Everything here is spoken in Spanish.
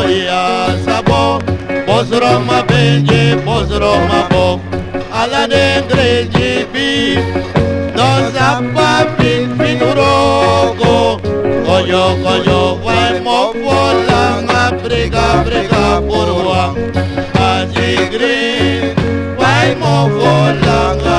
ya sabo, bosroma benje, bosroma bo, ala dengre jibi, dos apa fin rogo, koyo vai mo volanga, briga por wa, aji green, vai mo volanga.